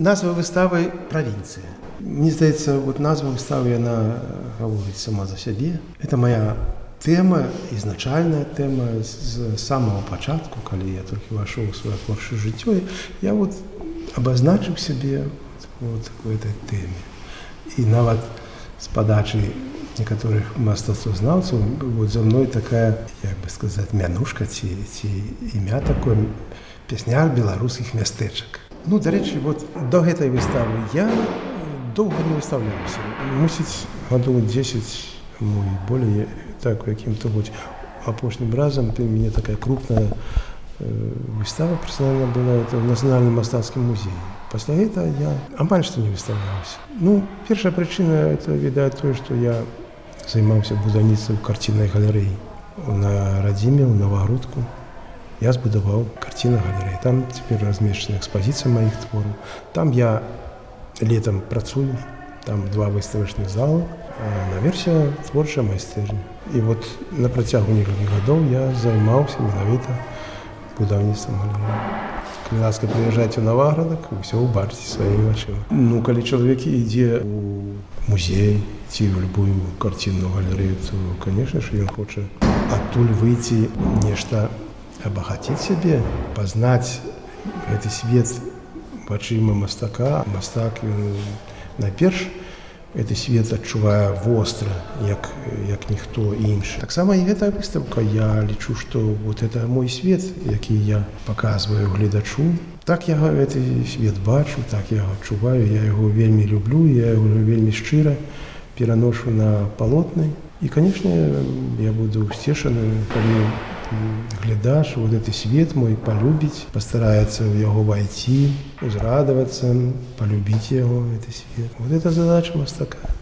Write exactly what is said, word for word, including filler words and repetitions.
назва выставы «Провинция». Мне здаецца, вот назва выставы, яна гаворыць сама за сябе. Это моя тэма, ізначальная тэма з самого пачатку, калі я толькі ўвайшоў у сваё творчае жыццё, я вот абазначыў сябе вот в этой тэме. І нават з падачы некаторых мастацтвазнаўцаў вот за мной такая, як бы сказаць, мянушка ці, ці імя такое, песняр беларускіх мястэчак. Ну, дарэчы, вот до гэтай выставы я доўга не выстаўляўся. Мусіць, гадоў дзесяць, ну і болей, так, якім-то вот апошнім разам у мяне такая крупная э, выстава персанальна была, это в Нацыянальным мастацкім музеі. Пасля гэтага я амаль што не выстаўляўся. Ну, першая прычына, это, відаць, тое, што я займаўся будаўніцтвам карціннай галерэі на Радзіме, у Новагрудку. Я збудаваў карцінную галерэю. Там цяпер размешчана экспазіцыя маіх твораў. Там я летам працую, там два выставачных залы, а наверсе творчая майстэрня. І вот на працягу некалькіх гадоў я займаўся менавіта будаўніцтвам галерэі. Калі ласка, прыязджайце ў Новаградак, вы ўсё ўбачыце сваімі вачыма. Ну, калі чалавек ідзе ў музей ці ў любую карцінную галерэю, то, канешне ж, ён хоча адтуль выйти нешта абагаціць сябе, пазнаць гэты свет вачыма мастака. Мастак, ён найперш гэты свет адчувае востра, як, як ніхто іншы. Таксама і гэтая выстаўка, я лічу, што вот это мой свет, які я паказваю гледачу. Так я гэты свет бачу, так я адчуваю, я яго вельмі люблю, я яго вельмі шчыра пераношу на палотны. І, канешне, я буду ўсцешаны, калі глядач вот гэты свет мой полюбіць, пастараецца ў яго вайти, узрадавацца, полюбіць яго, гэты свет. Вот это задача мастака.